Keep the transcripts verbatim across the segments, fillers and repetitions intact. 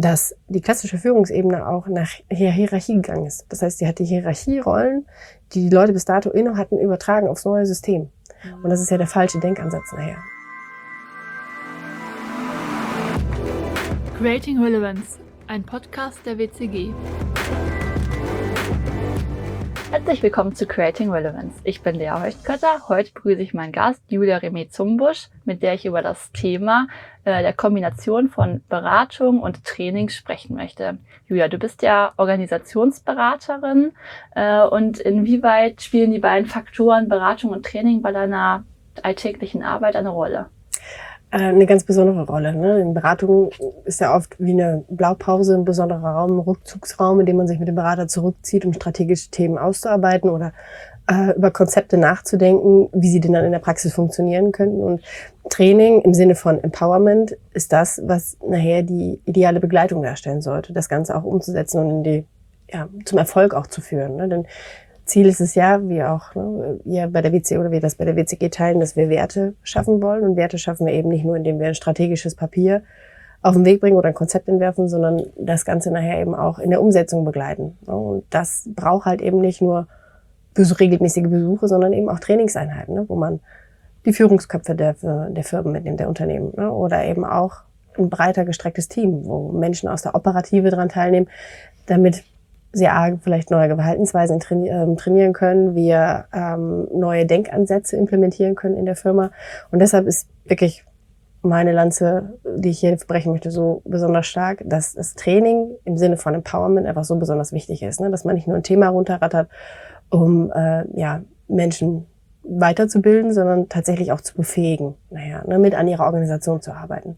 dass die klassische Führungsebene auch nach Hierarchie gegangen ist. Das heißt, sie hat die Hierarchierollen, die die Leute bis dato inne hatten, übertragen aufs neue System. Und das ist ja der falsche Denkansatz nachher. Creating Relevance, ein Podcast der W C G. Herzlich willkommen zu Creating Relevance. Ich bin Lea Heuchtkötter. Heute begrüße ich meinen Gast Julia Remé-Zumbusch, mit der ich über das Thema äh, der Kombination von Beratung und Training sprechen möchte. Julia, du bist ja Organisationsberaterin äh, und inwieweit spielen die beiden Faktoren Beratung und Training bei deiner alltäglichen Arbeit eine Rolle? Eine ganz besondere Rolle. Ne? In Beratung ist ja oft wie eine Blaupause ein besonderer Raum, ein Rückzugsraum, in dem man sich mit dem Berater zurückzieht, um strategische Themen auszuarbeiten oder äh, über Konzepte nachzudenken, wie sie denn dann in der Praxis funktionieren könnten. Und Training im Sinne von Empowerment ist das, was nachher die ideale Begleitung darstellen sollte, das Ganze auch umzusetzen und in die, ja, zum Erfolg auch zu führen. Ne? Denn Ziel ist es ja, wie auch ne, ihr bei der W C oder wir das bei der W C G teilen, dass wir Werte schaffen wollen. Und Werte schaffen wir eben nicht nur, indem wir ein strategisches Papier auf den Weg bringen oder ein Konzept entwerfen, sondern das Ganze nachher eben auch in der Umsetzung begleiten. Und das braucht halt eben nicht nur regelmäßige Besuche, sondern eben auch Trainingseinheiten, ne, wo man die Führungsköpfe der, der Firmen mitnimmt, der Unternehmen. Ne, oder eben auch ein breiter gestrecktes Team, wo Menschen aus der Operative dran teilnehmen, damit sie A, vielleicht neue Verhaltensweisen trainieren können, wir ähm, neue Denkansätze implementieren können in der Firma. Und deshalb ist wirklich meine Lanze, die ich hier brechen möchte, so besonders stark, dass das Training im Sinne von Empowerment einfach so besonders wichtig ist, ne? Dass man nicht nur ein Thema runterrattert, um äh, ja Menschen weiterzubilden, sondern tatsächlich auch zu befähigen, naja, ne, mit an ihrer Organisation zu arbeiten.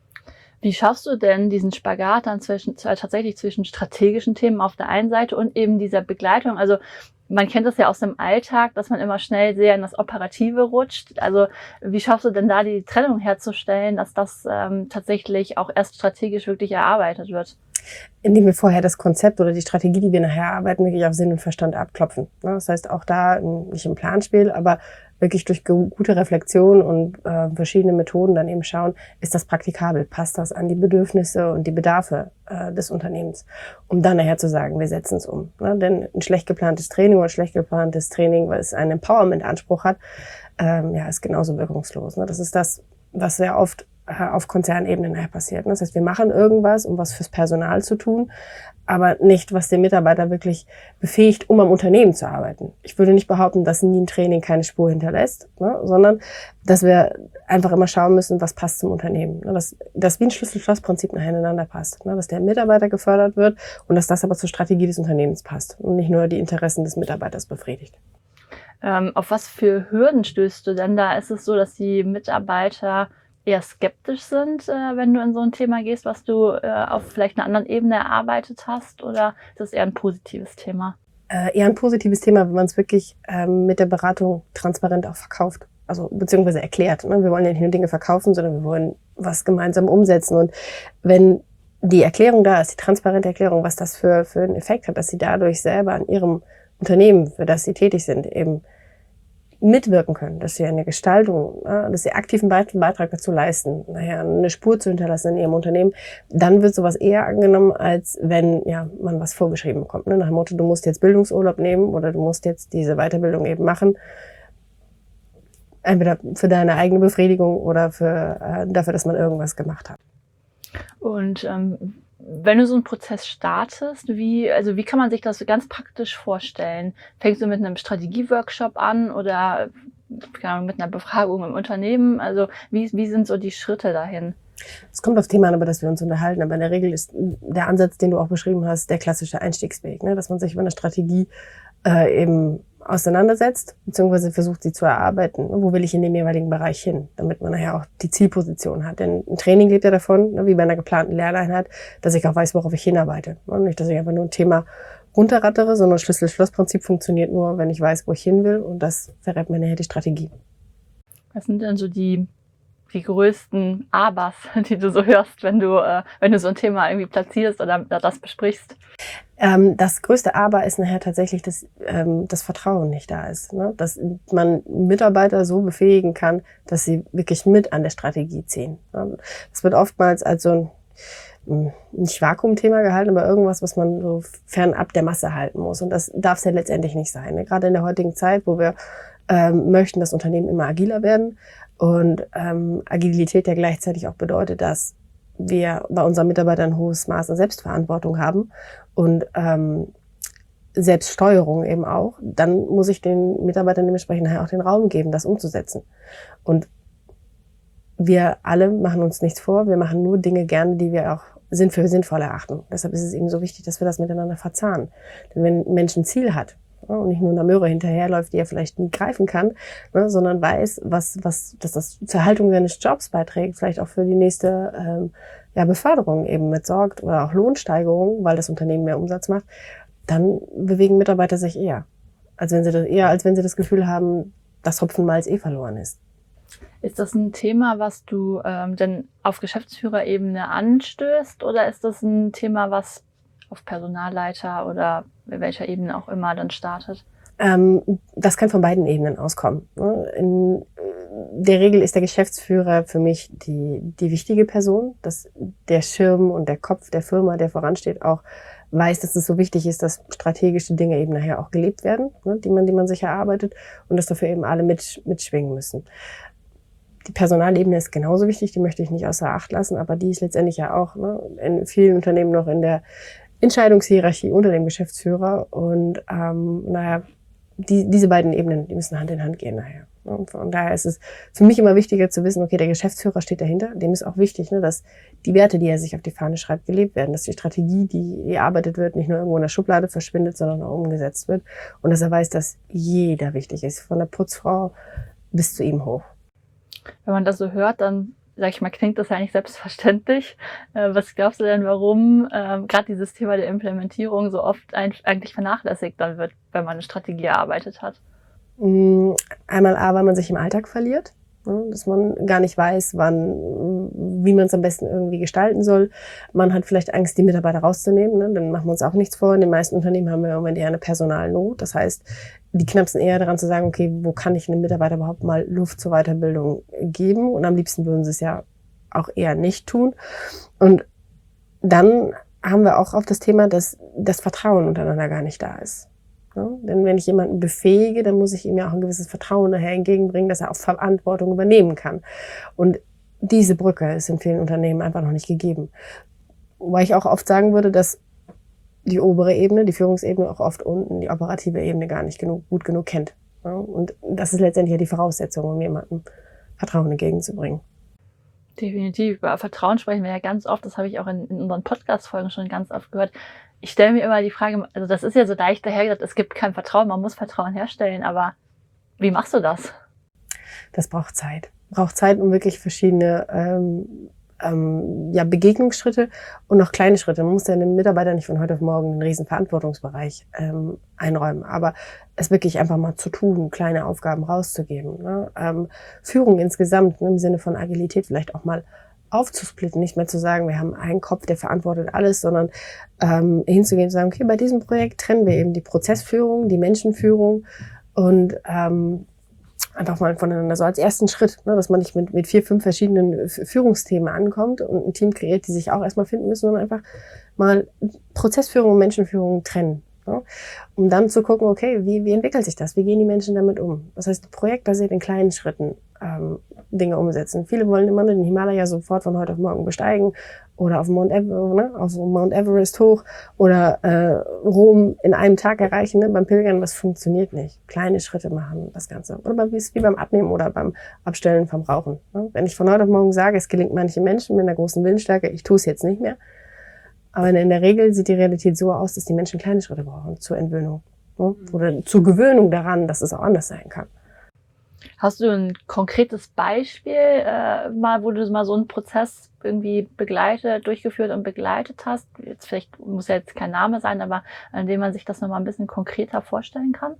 Wie schaffst du denn diesen Spagat dann zwischen, tatsächlich zwischen strategischen Themen auf der einen Seite und eben dieser Begleitung? Also man kennt das ja aus dem Alltag, dass man immer schnell sehr in das Operative rutscht. Also wie schaffst du denn da die Trennung herzustellen, dass das ähm, tatsächlich auch erst strategisch wirklich erarbeitet wird? Indem wir vorher das Konzept oder die Strategie, die wir nachher erarbeiten, wirklich auf Sinn und Verstand abklopfen. Das heißt, auch da nicht im Planspiel, aber wirklich durch gute Reflexion und äh, verschiedene Methoden dann eben schauen, ist das praktikabel, passt das an die Bedürfnisse und die Bedarfe äh, des Unternehmens, um dann nachher zu sagen, wir setzen es um. Ne? Denn ein schlecht geplantes Training oder ein schlecht geplantes Training, weil es einen Empowerment-Anspruch hat, ähm, ja, ist genauso wirkungslos. Ne? Das ist das, was sehr oft auf Konzernebene nachher passiert. Das heißt, wir machen irgendwas, um was fürs Personal zu tun, aber nicht, was den Mitarbeiter wirklich befähigt, um am Unternehmen zu arbeiten. Ich würde nicht behaupten, dass nie ein Training keine Spur hinterlässt, ne, sondern dass wir einfach immer schauen müssen, was passt zum Unternehmen. Ne, dass das wie ein Schlüssel-Schloss-Prinzip nachher ineinander passt. Ne, dass der Mitarbeiter gefördert wird und dass das aber zur Strategie des Unternehmens passt und nicht nur die Interessen des Mitarbeiters befriedigt. Ähm, auf was für Hürden stößt du denn da? Ist es so, dass die Mitarbeiter eher skeptisch sind, äh, wenn du in so ein Thema gehst, was du äh, auf vielleicht einer anderen Ebene erarbeitet hast, oder ist das eher ein positives Thema? Äh, eher ein positives Thema, wenn man es wirklich ähm, mit der Beratung transparent auch verkauft, also beziehungsweise erklärt. Ne? Wir wollen ja nicht nur Dinge verkaufen, sondern wir wollen was gemeinsam umsetzen. Und wenn die Erklärung da ist, die transparente Erklärung, was das für, für einen Effekt hat, dass sie dadurch selber an ihrem Unternehmen, für das sie tätig sind, eben mitwirken können, dass sie eine Gestaltung, dass sie aktiven Beitrag dazu leisten, nachher eine Spur zu hinterlassen in ihrem Unternehmen, dann wird sowas eher angenommen, als wenn ja man was vorgeschrieben bekommt. Ne? Nach dem Motto, du musst jetzt Bildungsurlaub nehmen oder du musst jetzt diese Weiterbildung eben machen. Entweder für deine eigene Befriedigung oder für äh, dafür, dass man irgendwas gemacht hat. Und ähm wenn du so einen Prozess startest, wie, also wie kann man sich das so ganz praktisch vorstellen? Fängst du mit einem Strategieworkshop an oder keine Ahnung, mit einer Befragung im Unternehmen? Also wie, wie sind so die Schritte dahin? Es kommt aufs Thema an, über das wir uns unterhalten, aber in der Regel ist der Ansatz, den du auch beschrieben hast, der klassische Einstiegsweg, ne? Dass man sich über eine Strategie äh, eben auseinandersetzt, beziehungsweise versucht, sie zu erarbeiten. Wo will ich in dem jeweiligen Bereich hin, damit man nachher auch die Zielposition hat. Denn ein Training lebt ja davon, wie bei einer geplanten Lerneinheit, dass ich auch weiß, worauf ich hinarbeite. Und nicht, dass ich einfach nur ein Thema runterrattere, sondern Schlüssel-Schloss-Prinzip funktioniert nur, wenn ich weiß, wo ich hin will. Und das verrät mir nachher die Strategie. Was sind denn so die die größten Abers, die du so hörst, wenn du, äh, wenn du so ein Thema irgendwie platzierst oder das besprichst? Ähm, das größte Aber ist nachher tatsächlich, dass ähm, das Vertrauen nicht da ist. Ne? Dass man Mitarbeiter so befähigen kann, dass sie wirklich mit an der Strategie ziehen. Das wird oftmals als so ein nicht Vakuumthema gehalten, aber irgendwas, was man so fernab der Masse halten muss. Und das darf es ja letztendlich nicht sein. Ne? Gerade in der heutigen Zeit, wo wir ähm, möchten, dass Unternehmen immer agiler werden und ähm, Agilität ja gleichzeitig auch bedeutet, dass wir bei unseren Mitarbeitern ein hohes Maß an Selbstverantwortung haben und ähm, Selbststeuerung eben auch, dann muss ich den Mitarbeitern dementsprechend auch den Raum geben, das umzusetzen. Und wir alle machen uns nichts vor, wir machen nur Dinge gerne, die wir auch sind für sinnvoll erachten. Deshalb ist es eben so wichtig, dass wir das miteinander verzahnen. Denn wenn ein Mensch ein Ziel hat, ja, und nicht nur einer Möhre hinterherläuft, die er vielleicht nie greifen kann, ne, sondern weiß, was, was, dass das zur Erhaltung seines Jobs beiträgt, vielleicht auch für die nächste ähm, ja, Beförderung eben mit sorgt oder auch Lohnsteigerung, weil das Unternehmen mehr Umsatz macht, dann bewegen Mitarbeiter sich eher, als wenn sie das, eher als wenn sie das Gefühl haben, dass Hopfenmalz eh verloren ist. Ist das ein Thema, was du ähm, denn auf Geschäftsführerebene anstößt, oder ist das ein Thema, was auf Personalleiter oder welcher Ebene auch immer dann startet? Ähm, das kann von beiden Ebenen auskommen. Ne? In der Regel ist der Geschäftsführer für mich die, die wichtige Person, dass der Schirm und der Kopf der Firma, der voransteht, auch weiß, dass es so wichtig ist, dass strategische Dinge eben nachher auch gelebt werden, ne, die man, die man sich erarbeitet, und dass dafür eben alle mit, mitschwingen müssen. Die Personalebene ist genauso wichtig, die möchte ich nicht außer Acht lassen, aber die ist letztendlich ja auch, ne, in vielen Unternehmen noch in der Entscheidungshierarchie unter dem Geschäftsführer, und ähm, naja, die, diese beiden Ebenen, die müssen Hand in Hand gehen nachher. Und von daher ist es für mich immer wichtiger zu wissen, okay, der Geschäftsführer steht dahinter. Dem ist auch wichtig, ne, dass die Werte, die er sich auf die Fahne schreibt, gelebt werden, dass die Strategie, die erarbeitet wird, nicht nur irgendwo in der Schublade verschwindet, sondern auch umgesetzt wird. Und dass er weiß, dass jeder wichtig ist, von der Putzfrau bis zu ihm hoch. Wenn man das so hört, dann, sag ich mal, klingt das ja nicht selbstverständlich. Äh, was glaubst du denn, warum ähm, gerade dieses Thema der Implementierung so oft ein, eigentlich vernachlässigt dann wird, wenn man eine Strategie erarbeitet hat? Einmal A, weil man sich im Alltag verliert, ne, dass man gar nicht weiß, wann, wie man es am besten irgendwie gestalten soll. Man hat vielleicht Angst, die Mitarbeiter rauszunehmen, ne, dann machen wir uns auch nichts vor. In den meisten Unternehmen haben wir im Moment eher eine Personalnot. Das heißt, die knapsen eher daran zu sagen, okay, wo kann ich einem Mitarbeiter überhaupt mal Luft zur Weiterbildung geben? Und am liebsten würden sie es ja auch eher nicht tun. Und dann haben wir auch auf das Thema, dass das Vertrauen untereinander gar nicht da ist. Ja, denn wenn ich jemanden befähige, dann muss ich ihm ja auch ein gewisses Vertrauen nachher entgegenbringen, dass er auch Verantwortung übernehmen kann. Und diese Brücke ist in vielen Unternehmen einfach noch nicht gegeben. Wobei ich auch oft sagen würde, dass die obere Ebene, die Führungsebene, auch oft unten die operative Ebene gar nicht genug, gut genug kennt. Ja, und das ist letztendlich ja die Voraussetzung, um jemandem Vertrauen entgegenzubringen. Definitiv. Über Vertrauen sprechen wir ja ganz oft. Das habe ich auch in, in unseren Podcast-Folgen schon ganz oft gehört. Ich stelle mir immer die Frage, also das ist ja so leicht dahergesagt, es gibt kein Vertrauen, man muss Vertrauen herstellen, aber wie machst du das? Das braucht Zeit. Braucht Zeit, um wirklich verschiedene ähm, ähm, ja, Begegnungsschritte und auch kleine Schritte. Man muss ja einem Mitarbeiter nicht von heute auf morgen einen riesen Verantwortungsbereich ähm, einräumen, aber es wirklich einfach mal zu tun, kleine Aufgaben rauszugeben. Ne? Ähm, Führung insgesamt, ne, im Sinne von Agilität, vielleicht auch mal aufzusplitten, nicht mehr zu sagen, wir haben einen Kopf, der verantwortet alles, sondern ähm, hinzugehen und zu sagen, okay, bei diesem Projekt trennen wir eben die Prozessführung, die Menschenführung und ähm, einfach mal voneinander so als ersten Schritt, ne, dass man nicht mit, mit vier, fünf verschiedenen Führungsthemen ankommt und ein Team kreiert, die sich auch erstmal finden müssen, sondern einfach mal Prozessführung und Menschenführung trennen. Ne, um dann zu gucken, okay, wie, wie entwickelt sich das? Wie gehen die Menschen damit um? Das heißt, projektbasiert in kleinen Schritten ähm, Dinge umsetzen. Viele wollen immer den Himalaya sofort von heute auf morgen besteigen oder auf Mount Everest, ne, auf Mount Everest hoch oder äh, Rom in einem Tag erreichen. Ne? Beim Pilgern, das funktioniert nicht. Kleine Schritte machen das Ganze. Oder beim, wie beim Abnehmen oder beim Abstellen vom Rauchen. Ne? Wenn ich von heute auf morgen sage, es gelingt manchen Menschen mit einer großen Willensstärke, ich tue es jetzt nicht mehr. Aber in der Regel sieht die Realität so aus, dass die Menschen kleine Schritte brauchen zur Entwöhnung. Ne? Oder zur Gewöhnung daran, dass es auch anders sein kann. Hast du ein konkretes Beispiel, äh, mal, wo du mal so einen Prozess irgendwie begleitet, durchgeführt und begleitet hast? Jetzt vielleicht muss ja jetzt kein Name sein, aber an dem man sich das nochmal ein bisschen konkreter vorstellen kann?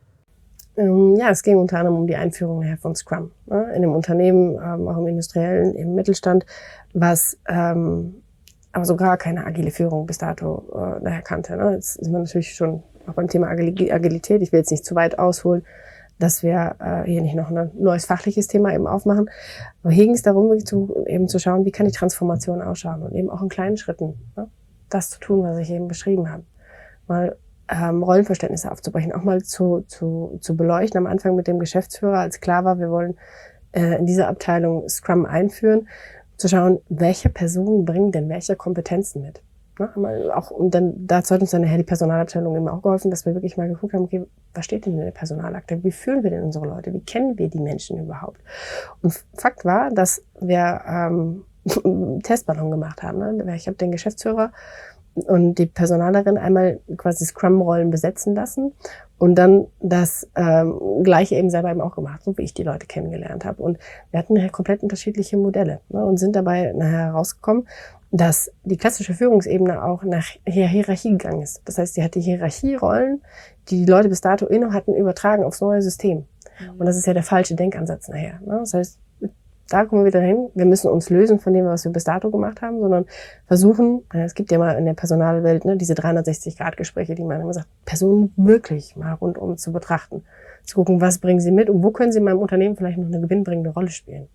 Ähm, ja, es ging unter anderem um die Einführung nachher von Scrum. Ne? In dem Unternehmen, ähm, auch im Industriellen, im Mittelstand, was ähm, aber so gar keine agile Führung bis dato äh, nachher kannte. Ne? Jetzt sind wir natürlich schon auch beim Thema Agilität, ich will jetzt nicht zu weit ausholen, dass wir äh, hier nicht noch ein neues fachliches Thema eben aufmachen. Aber hier ging es darum, zu, eben zu schauen, wie kann die Transformation ausschauen und eben auch in kleinen Schritten, ne, das zu tun, was ich eben beschrieben habe. Mal ähm, Rollenverständnisse aufzubrechen, auch mal zu, zu, zu beleuchten. Am Anfang mit dem Geschäftsführer, als klar war, wir wollen äh, in dieser Abteilung Scrum einführen, zu schauen, welche Personen bringen denn welche Kompetenzen mit. Ne, mal auch, und dann, dazu hat uns dann nachher die Personalabteilung eben auch geholfen, dass wir wirklich mal geguckt haben, okay, was steht denn in der Personalakte? Wie führen wir denn unsere Leute? Wie kennen wir die Menschen überhaupt? Und Fakt war, dass wir ähm, einen Testballon gemacht haben. Ne? Ich habe den Geschäftsführer und die Personalerin einmal quasi Scrum-Rollen besetzen lassen und dann das ähm, Gleiche eben selber eben auch gemacht, so wie ich die Leute kennengelernt habe. Und wir hatten nachher komplett unterschiedliche Modelle, ne, und sind dabei nachher herausgekommen, dass die klassische Führungsebene auch nach Hierarchie gegangen ist. Das heißt, sie hat die Hierarchierollen, die die Leute bis dato inne hatten, übertragen aufs neue System. Mhm. Und das ist ja der falsche Denkansatz nachher. Ne? Das heißt, da kommen wir wieder hin. Wir müssen uns lösen von dem, was wir bis dato gemacht haben, sondern versuchen, es gibt ja mal in der Personalwelt ne, diese dreihundertsechzig-Grad-Gespräche, die man immer sagt, Personen wirklich mal rundum zu betrachten. Zu gucken, was bringen sie mit und wo können sie in meinem Unternehmen vielleicht noch eine gewinnbringende Rolle spielen.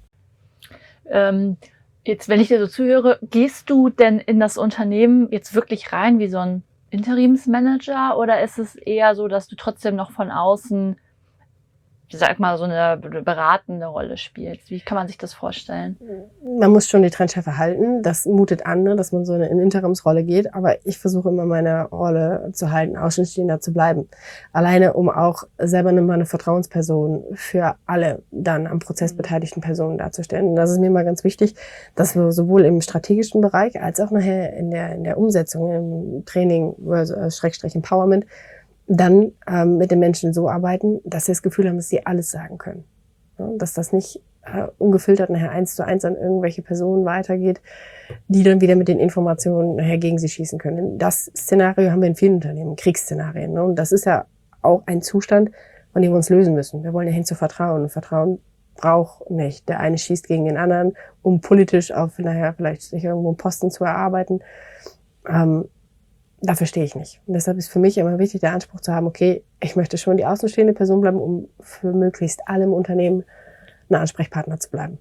Ähm, jetzt, wenn ich dir so zuhöre, gehst du denn in das Unternehmen jetzt wirklich rein wie so ein Interimsmanager oder ist es eher so, dass du trotzdem noch von außen, ich sag mal, so eine beratende Rolle spielst? Wie kann man sich das vorstellen? Man muss schon die Trendschärfe halten. Das mutet an, ne, dass man so eine in Interimsrolle geht. Aber ich versuche immer meine Rolle zu halten, außenstehender zu bleiben. Alleine, um auch selber eine Vertrauensperson für alle dann am Prozess beteiligten Personen darzustellen. Und das ist mir immer ganz wichtig, dass wir sowohl im strategischen Bereich als auch nachher in der, in der Umsetzung, im Training, äh, Schrägstrich Empowerment, dann ähm, mit den Menschen so arbeiten, dass sie das Gefühl haben, dass sie alles sagen können. Ja, dass das nicht äh, ungefiltert nachher eins zu eins an irgendwelche Personen weitergeht, die dann wieder mit den Informationen nachher gegen sie schießen können. Das Szenario haben wir in vielen Unternehmen, Kriegsszenarien. Ne? Und das ist ja auch ein Zustand, von dem wir uns lösen müssen. Wir wollen ja hin zu Vertrauen. Und Vertrauen braucht nicht. Der eine schießt gegen den anderen, um politisch auf nachher vielleicht sich irgendwo einen Posten zu erarbeiten. Ähm, Dafür stehe ich nicht. Und deshalb ist für mich immer wichtig, der Anspruch zu haben, okay, ich möchte schon die außenstehende Person bleiben, um für möglichst alle im Unternehmen ein Ansprechpartner zu bleiben.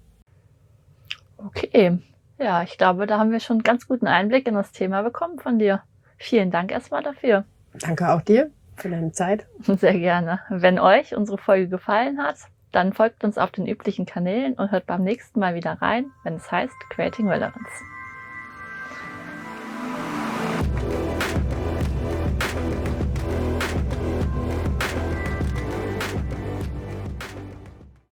Okay, ja, ich glaube, da haben wir schon einen ganz guten Einblick in das Thema bekommen von dir. Vielen Dank erstmal dafür. Danke auch dir für deine Zeit. Sehr gerne. Wenn euch unsere Folge gefallen hat, dann folgt uns auf den üblichen Kanälen und hört beim nächsten Mal wieder rein, wenn es heißt Creating Relevance.